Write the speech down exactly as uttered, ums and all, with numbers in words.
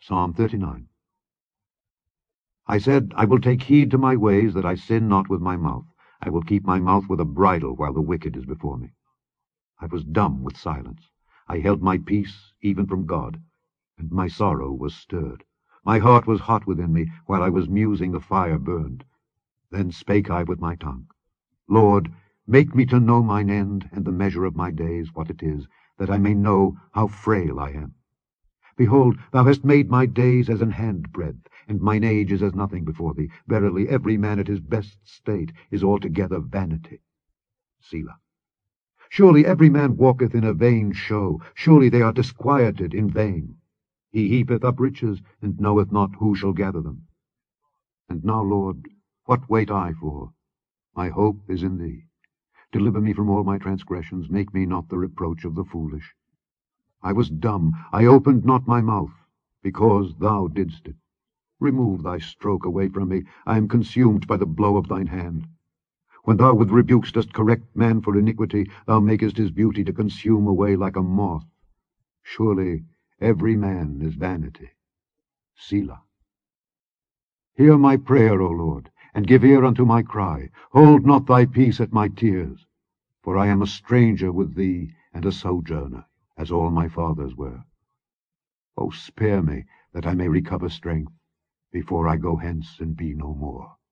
Psalm thirty-nine. I said, I will take heed to my ways, that I sin not with my mouth. I will keep my mouth with a bridle while the wicked is before me. I was dumb with silence. I held my peace even from God, and my sorrow was stirred. My heart was hot within me, while I was musing the fire burned. Then spake I with my tongue, Lord, make me to know mine end, and the measure of my days, what it is, that I may know how frail I am. Behold, thou hast made my days as an handbreadth, and mine age is as nothing before thee. Verily, every man at his best state is altogether vanity. Selah. Surely every man walketh in a vain show. Surely they are disquieted in vain. He heapeth up riches, and knoweth not who shall gather them. And now, Lord, what wait I for? My hope is in thee. Deliver me from all my transgressions. Make me not the reproach of the foolish. I was dumb, I opened not my mouth, because thou didst it. Remove thy stroke away from me. I am consumed by the blow of thine hand. When thou with rebukes dost correct man for iniquity, thou makest his beauty to consume away like a moth. Surely every man is vanity. Selah. Hear my prayer, O Lord, and give ear unto my cry. Hold not thy peace at my tears. For I am a stranger with thee, and a sojourner, as all my fathers were. O spare me, that I may recover strength, before I go hence and be no more.